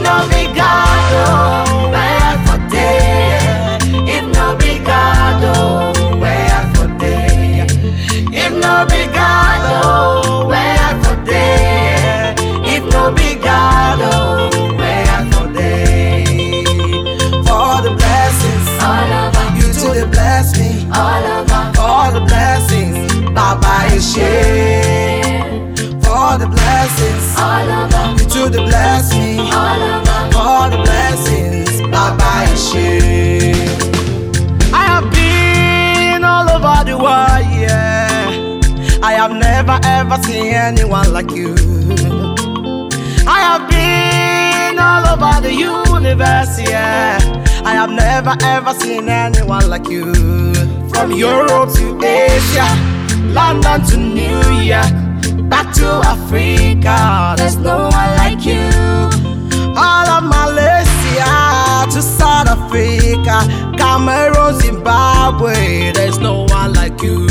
no be God, oh, where I for day. If no be God, oh, where I for day. If no be God, oh, where I for day. If no be God, oh, where I for day. For the blessings, All over, you to the bless me. all over, For the blessings, Baba is share. For the blessings, all over, you to the bless me. all over. For the blessings, Baba is share. I have been all over the world, yeah. I have never ever seen anyone like you. I have been all over the universe, yeah. I have never ever seen anyone like you. From Europe to Asia, London to New York, back to Africa, there's no one like you. All of Malaysia to South Africa, Cameroon, Zimbabwe, there's no one like you.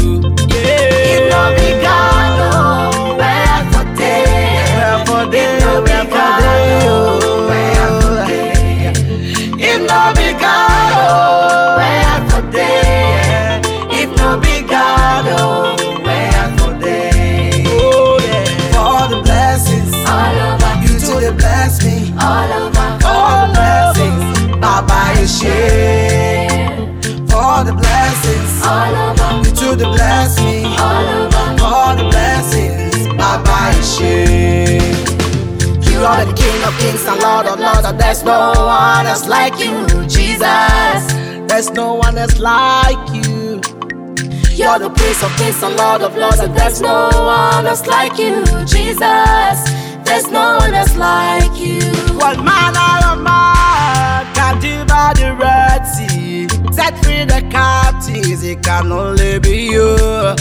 If no be God, oh, where I for day. Where for day, If no be where for God, day, oh, where I for day. If no be God, oh, where I for day. If no be God, oh, where I for day. oh yeah. For the blessings, All over, you to the bless me. all over, For the blessings, Baba is share. For the blessings, all over, you to the bless me. all over. For the blessings, Baba is share. You are the King of Kings and Lord of Lords, and there's no one else like you, Jesus. There's no one else like you. You're the Prince of Kings and Lord of Lords, and there's no one else like you, Jesus. There's no one else like you. One man out of man can divide the Red Sea, set free the captives. It can only be you.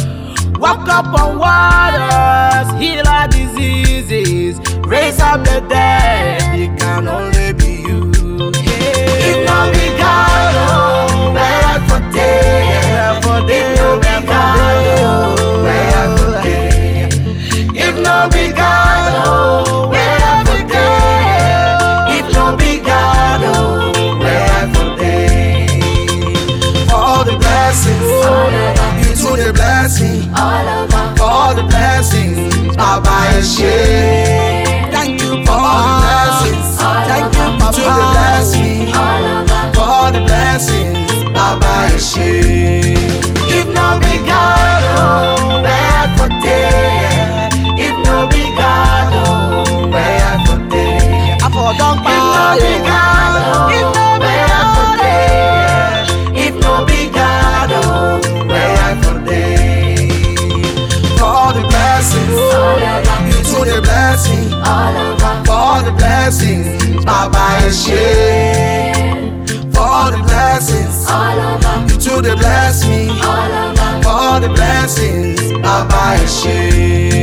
Walk up on waters, heal our diseases, raise up the dead. It can only be you. If no be God, oh, where I for day. If no be God, oh, where I for day. If no be God, oh, where I for day. If no be God, oh, where I for day. For the blessings, you to the blessing. All over, For the blessings, Baba is share. Thank you for the blessings. Thank you to the bless me. all over. For the blessings, Baba is share. If no be God, oh, where I for day. If no be God, oh, where I for day. I for don't If no be God, oh, where I for day. If no be God, oh, where I for day. For the blessings, All over, you to the blessing. all over, For the blessings, Baba is share. For the blessings, all over, you to the bless me. all over. For the blessings, Baba is share.